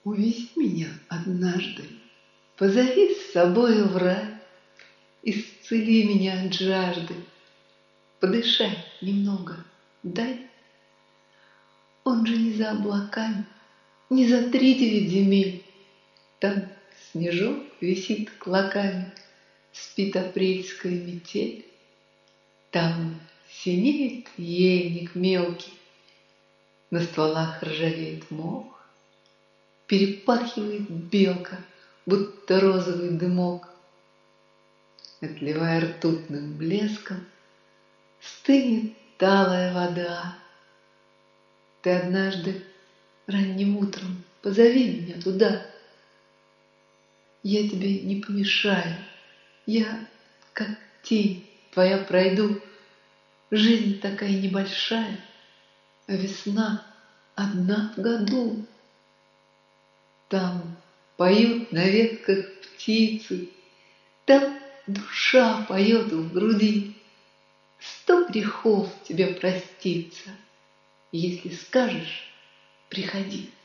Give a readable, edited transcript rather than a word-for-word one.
Увези меня однажды, позови с собою в рай, исцели меня от жажды, подышать немного дай. Он же не за облаками, не за 3-9 земель. Там снежок висит клоками, спит апрельская метель. Там синеет ельник мелкий, на стволах ржавеет мох, перепархивает белка, будто розовый дымок. Отливая ртутным блеском, стынет талая вода. Ты однажды ранним утром позови меня туда. Я тебе не помешаю, я, как тень твоя, пройду. Жизнь такая небольшая, а весна одна в году. Там поют на ветках птицы, там душа поет в груди. 100 грехов тебе проститься, если скажешь: приходи.